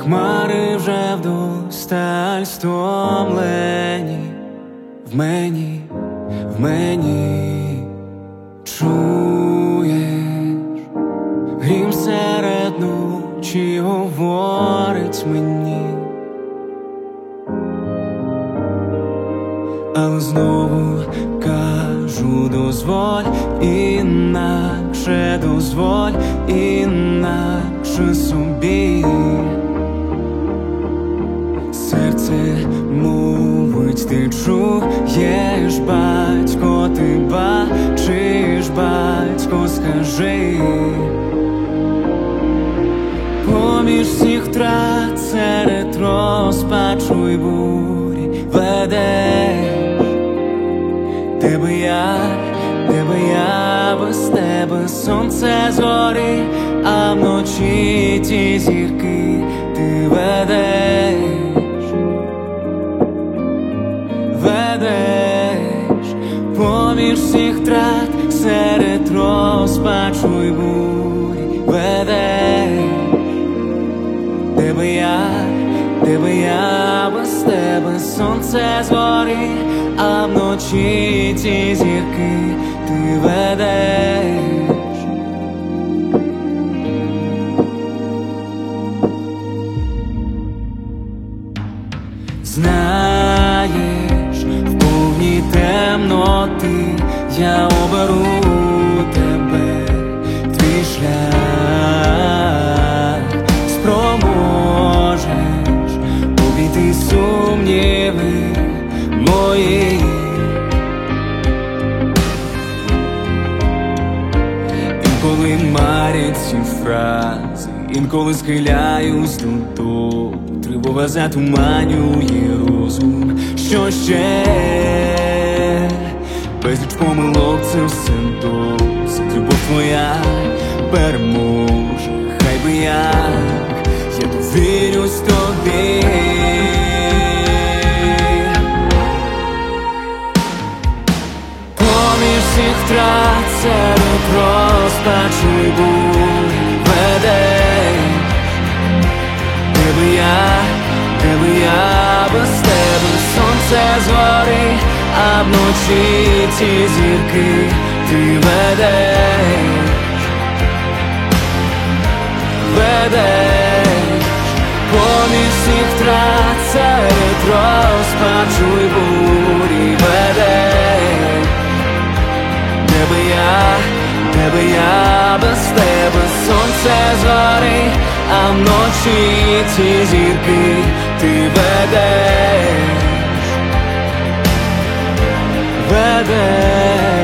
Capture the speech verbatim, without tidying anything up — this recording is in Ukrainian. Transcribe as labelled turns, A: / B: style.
A: хмари вже вдосталь стомлені, в мені, в мені чуєш, грім серед ночі говорить мені, але знову кажу, дозволь інакше, дозволь інакше собі. Серце мовить, ти чуєш, батько, ти бачиш, батько, скажи. Поміж всіх втрат серед розпачу й бурі ведеш. Де би я, де би я без тебе, сонце згорить, а вночі ті зірки ти ведеш, ведеш. Поміж всіх втрат серед розпачу й бурі ведеш. Де би я, де би я без тебе, сонце згорить, а вночі ті зірки ти ведеш. Знаєш, в повній темноти я оберу тебе, твій шлях спроможеш обійти сумніви мої. Інколи марять ці фрази, інколи схиляюсь до того, тривога затуманює розум. Що ще? Безліч помилок, це все досить. Любов твоя переможе, хай би як, я довірюсь тобі. Поміж всіх втрат серед розпачу й бурі ведеш. Де би я, де би я без тебе, сонце згорить, а вночі ті зірки ти ведеш, ведеш. Поміж всіх втрат серед розпачу й бурі ведеш. Де би я, де би я без тебе, сонце згорить, а вночі ті зірки ти ведеш, ведеш.